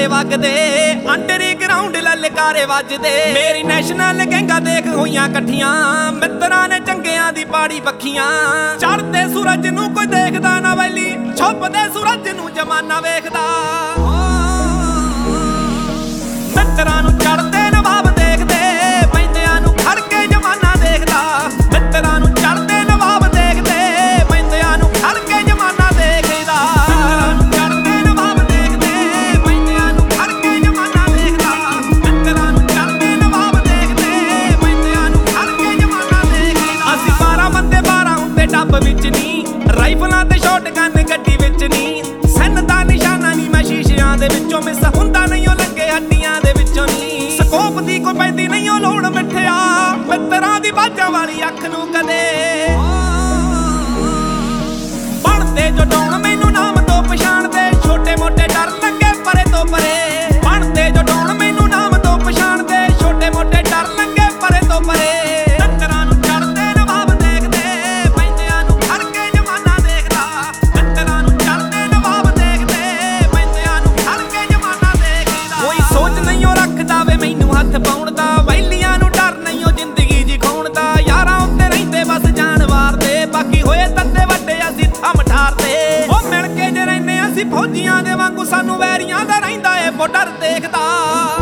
वगदे underground ललकारे वजदे मेरी national गैंगा देख होइयां कट्ठियां मित्रां ने चंगियां दी पाड़ी पक्खियां चढ़दे सूरज नूं कोई देखदा ना वैली छुपदे सूरज नूं जमाना वेखदा मित्रां नूं चढ़दे नवाब देखदे पैंदियां नूं खड़ के जमाना देखदा मित्रां नूं चढ़दे नवाब देखदे पैंदियां नूं खड़ के जमाना देखदा राइफलां ते शॉटगन गड्डी विच नी सैन दा निशाना नी मैं शीशियां दे विचों मिस हुंदा नहीं ओ लगे हड्डियां दे विचों नी स्कोप दी कोई पैंदी नहीं ओ लोड़ मिठिया मित्रां दी बाजां वाली अख नूं कदे बनदे जो डौण मैनूं नाम तो पछाणदे छोटे मोटे डर लगे परे तो परे बनदे जो डौण मैनूं नाम तो पछाणदे छोटे मोटे डर लगे परे तो परे फौजियां दे वांगू सानू वैरियां दा रहिंदा ए बॉर्डर देखदा।